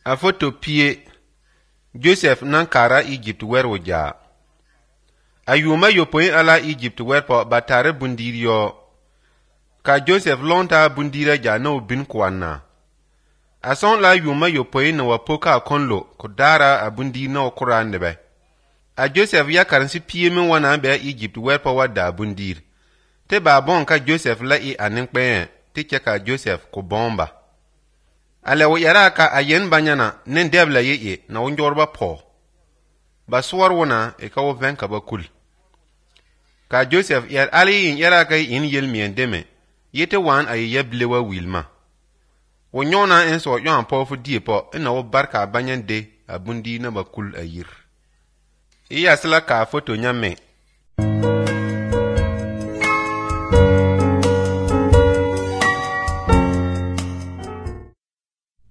A foto pie Joseph nan kara Egypt wer woja. Ayuma yopoin ala Egypt wer po batare bundir yo. Ka Joseph lonta bundira ja no bin kwanna. Ason la yuma yopoin na wapoka konlo kodara a bundir na okura ndebe. A Joseph ya karansi pie min wana be Egypt wer po wada bundir. Te ba bon ka Joseph la I aninkpe te ka Joseph ko bomba. Ale wo yara ka ayen banyana nen debla ye na wonjorba po. Ba suwar wona e ka wo venka ba kul. Ka Joseph yar ali in yara ka in yelmien deme. Yete wan ay yeblewa wilma. Wo nyona en so yon po fu die po na wo barka banyan de abundi na ba kul ayir. Iya sala ka foto nyame.